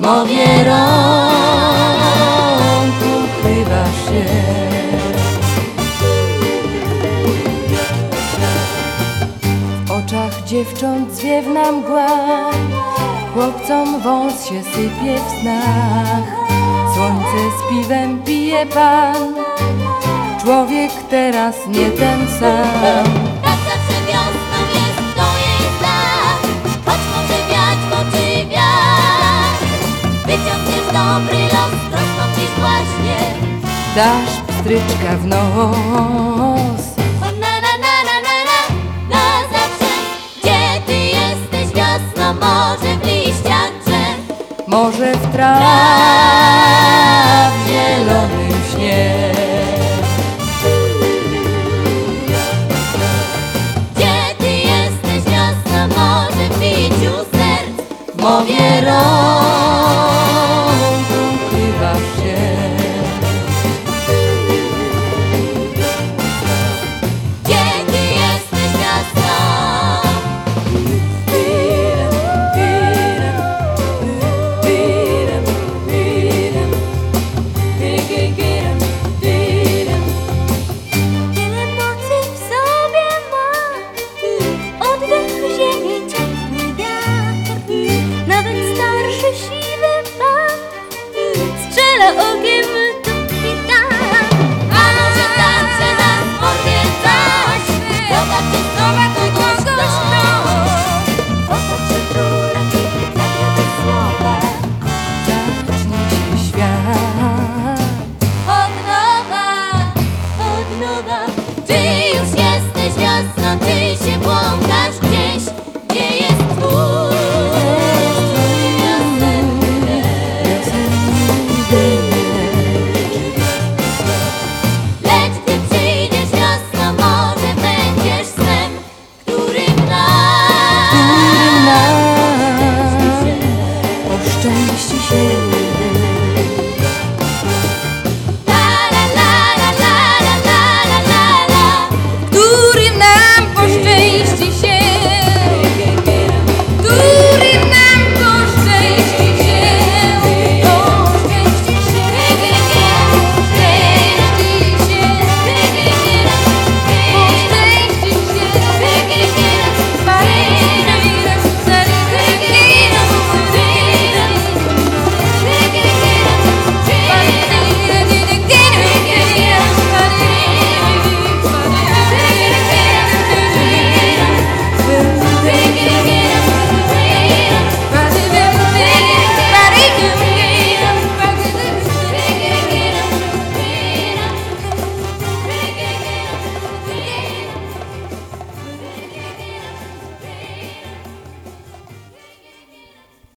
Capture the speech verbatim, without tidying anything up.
mowie rąk ukrywa się. W oczach dziewcząt zwiewna mgła, chłopcom wąs się sypie w snach. Słońce z piwem pije pan, człowiek teraz nie ten sam. Tak zawsze wiosną jest, to jej znak, choć może wiać w oczy wiatr. Wyciągniesz dobry los, prostą dziś właśnie, Dasz pstryczka w nos. o na na na na na na, na zawsze. Gdzie ty jesteś wiosno, może w liściach drzew, Może w traw zielonym śnie. gdzie ty jesteś wiosno, może w biciu serc, Mowie rąk